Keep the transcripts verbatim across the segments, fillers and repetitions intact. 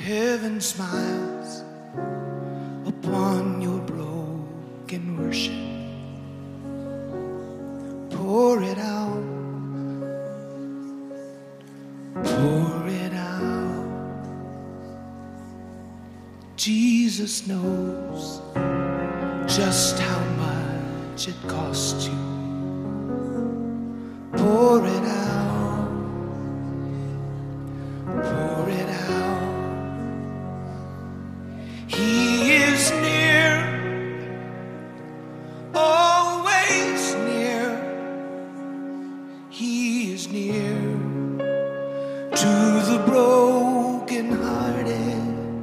Heaven smiles upon your broken worship. Pour it out, pour it out. Jesus knows just how much it cost you. Pour it out, pour it out. He is near, always near. He is near to the brokenhearted.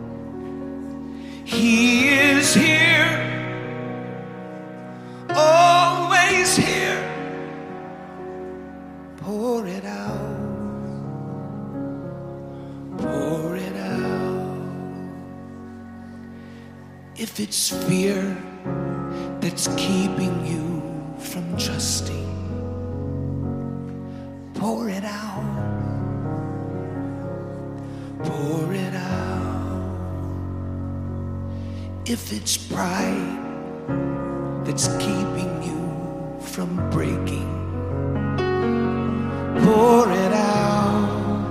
He is here, always here. Pour it out, pour it out. If it's fear that's keeping you from trusting, pour it out, pour it out. If it's pride that's keeping you from breaking, pour it out,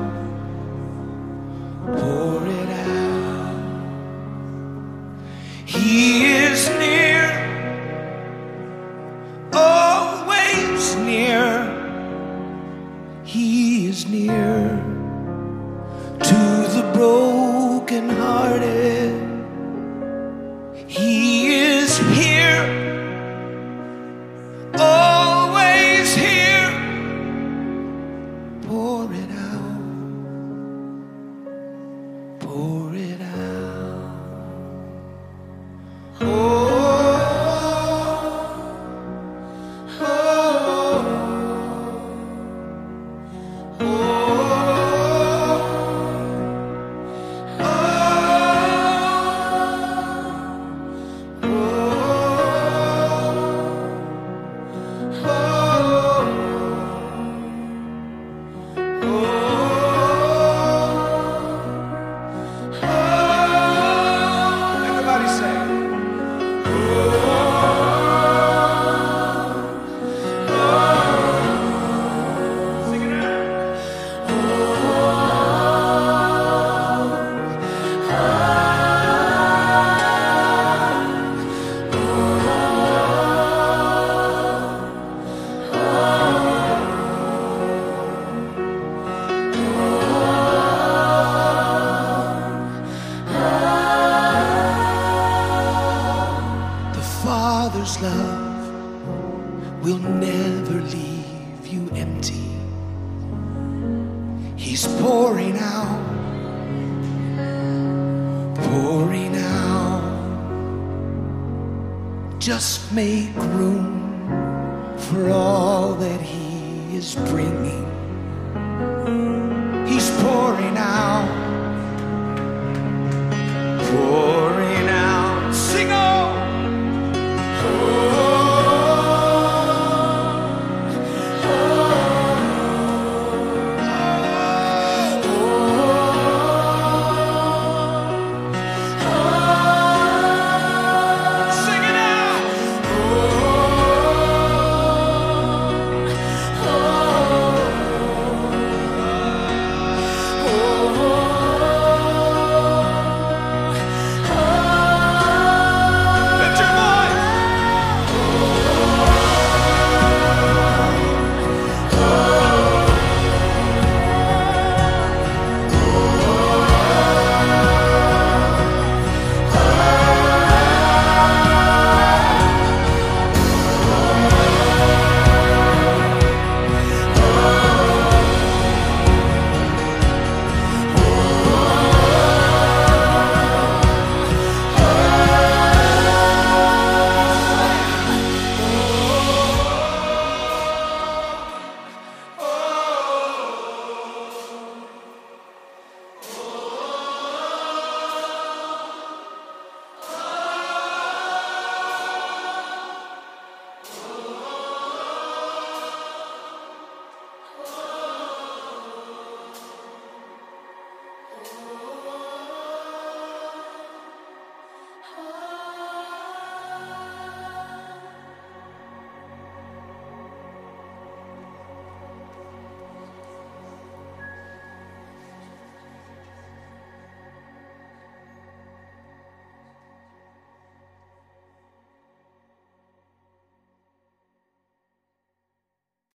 pour it out. He is near, always near. He is near to the brokenhearted. He is here, always here. Pour it out, pour it out. Oh, Father's love will never leave you empty. He's pouring out, pouring out. Just make room for all that He is bringing.